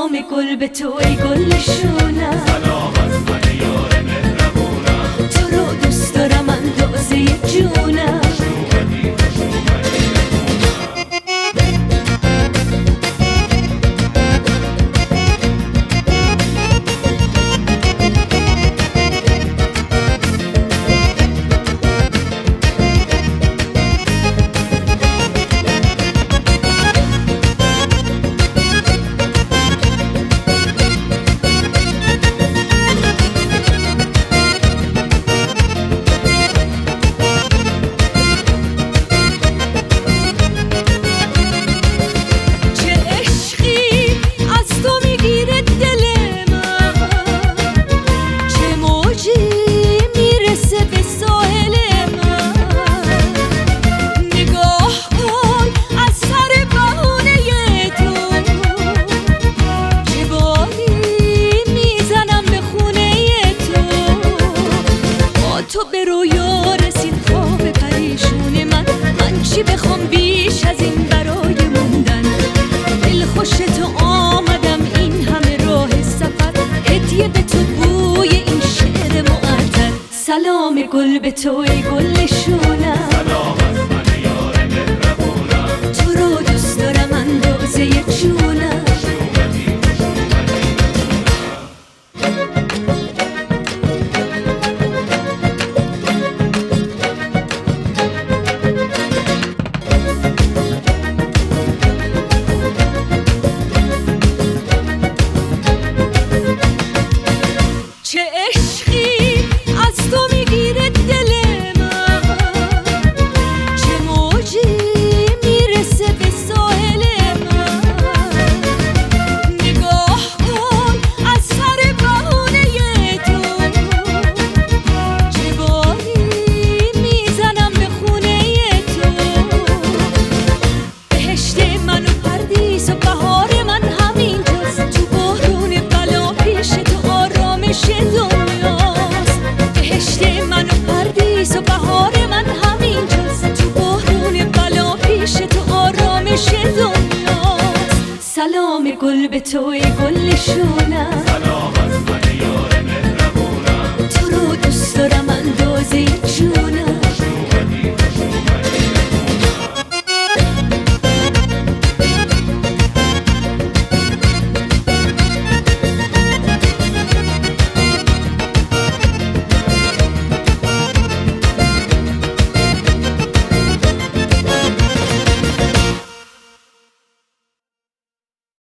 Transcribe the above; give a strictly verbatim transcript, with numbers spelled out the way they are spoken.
سلام گل به تو ای گل شونم، سلام از من یار مهربونم، تو رو دوست دارم اندازه جونم. شومدی خوش اومدی تو به رویا رسید خواب پریشون من، من چی بخوام بیش از این برای موندن. دل خوش تو آمدم این همه راه سفر، هدیه به تو بوی این شعر معطر. سلام گل به تو ای گل شونم، سلام از من یار مهربونم، تو رو دوست دارم اندازه جونم. شومدی خوش اومدی چه عشقی از تو میگیره دل من، چه موجی میرسه به ساحل من. نگاه کن از سر بهونه تو، چه باری میزنم به خونه تو. بهشت من و پردیس و بهار من همینجاست، تو بحرون بلا پیش تو آرامش دنیاست. بهشت من و پردیس و بهار من همینجاست، تو بحرون بلا پیش تو آرامش دنیاست. سلام گل به تو ای گل شونم،